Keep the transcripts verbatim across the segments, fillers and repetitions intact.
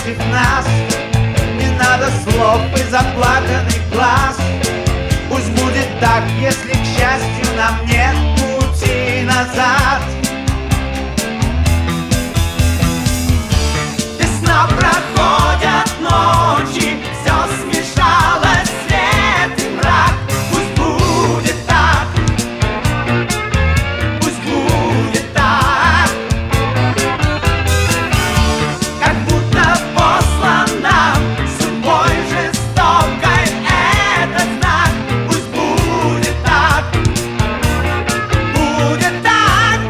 против нас. Не надо слов и заплаканных глаз. Пусть будет так, если, к счастью, нам нет пути назад. Весна проходят ночи, все смешалось, свет и мрак. Пусть будет так, пусть будет так, как будто послан нам судьбой жестокой этот знак. Пусть будет так, будет так.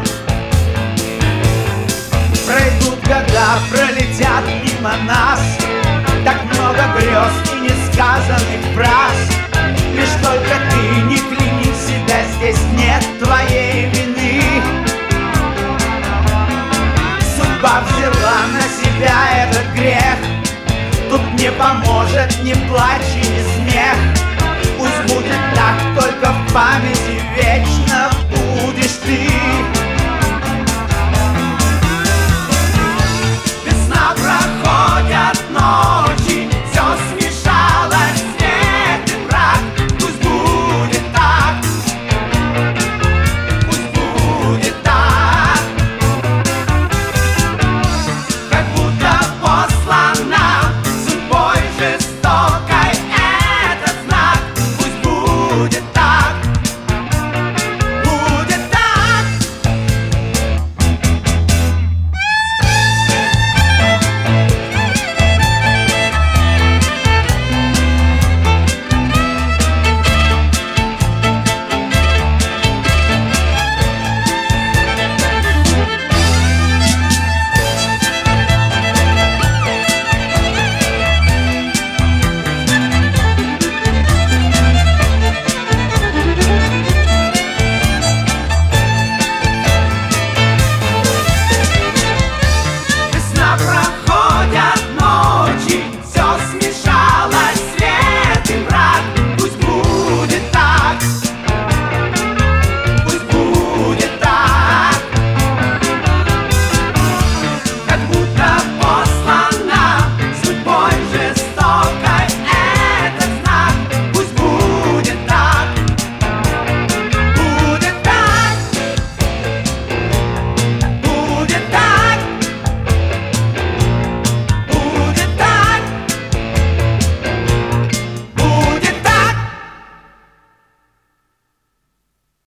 Пройдут года, пролетят мимо нас, так много грез и несказанных фраз. Лишь только ты не клейми себя, здесь нет твоей вины. Судьба взяла на себя этот грех, тут не поможет ни плач и ни смех. Пусть будет так, только в памяти вечно будешь ты.